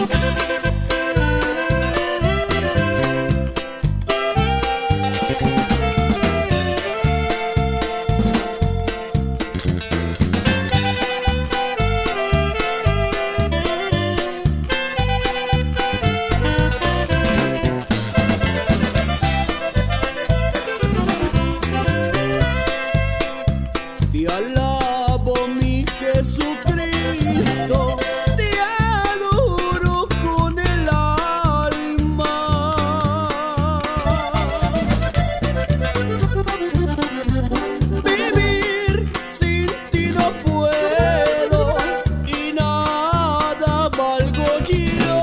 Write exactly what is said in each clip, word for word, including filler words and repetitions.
Te alabo, mi Jesucristo, te adoro con el alma. Vivir sin ti no puedo y nada valgo yo.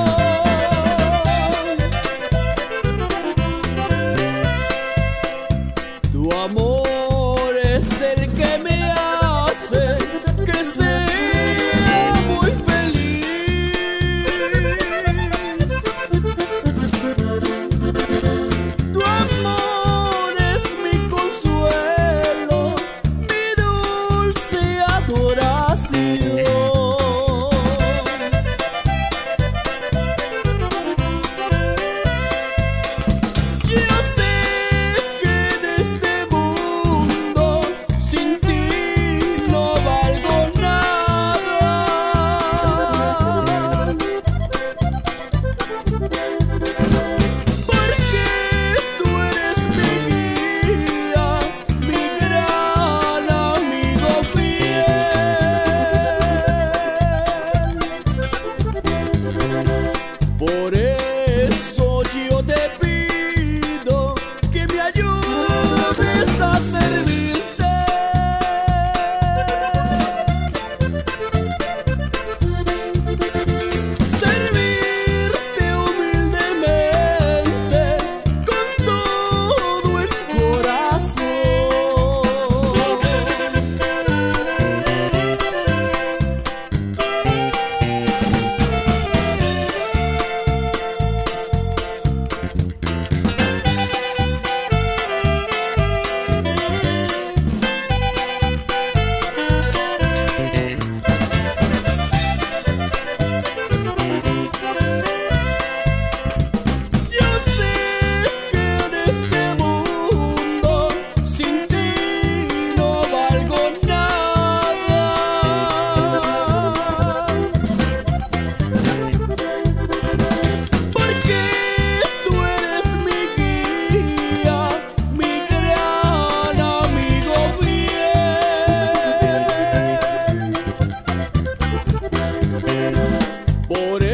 Tu amor es el que me hace que sea muy feliz. Tu amor es mi consuelo, mi dulce adoración. Yo sé que en este mundo sin ti no valgo nada, porque tú eres mi guía, mi gran amigo fiel. Por eso yo te pido que me ayudes a servirte, servirte humildemente con todo el corazón. Yo sé que en este mundo sin ti no valgo nada, porque tú eres mi guía, mi gran amigo fiel. Por